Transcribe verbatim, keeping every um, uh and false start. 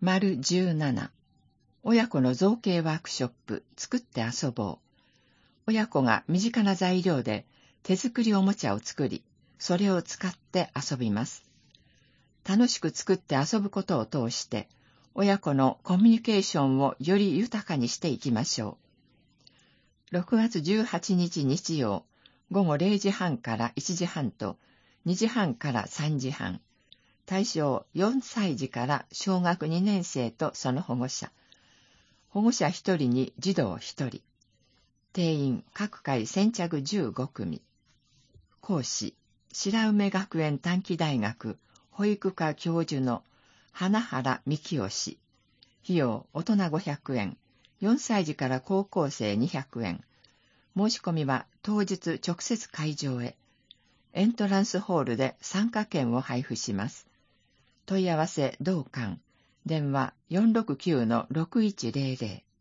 丸じゅうなな、親子の造形ワークショップ、作って遊ぼう。親子が身近な材料で手作りおもちゃを作り、それを使って遊びます。楽しく作って遊ぶことを通して、親子のコミュニケーションをより豊かにしていきましょう。ろくがつじゅうはちにち日曜、ごごれいじはんからいちじはんと、にじはんからさんじはん。対象よんさいじから小学にねんせいとその保護者。保護者ひとりに児童ひとり。定員各回先着じゅうごくみ。講師、白梅学園短期大学保育科教授の花原幹夫氏。費用大人ごひゃくえん、よんさいじから高校生にひゃくえん。申し込みは当日直接会場へ。エントランスホールで参加券を配布します。問い合わせ同館。電話 よんろくきゅうのろくいちゼロゼロ。